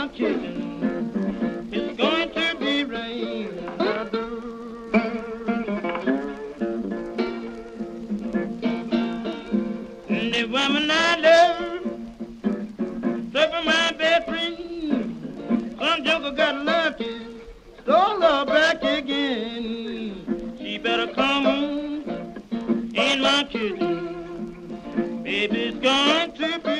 my kitchen. It's going to be rain. And the woman I love, serving my best friend, some joker got lucky, stole her back again. She better come on in my kitchen. Baby's going to be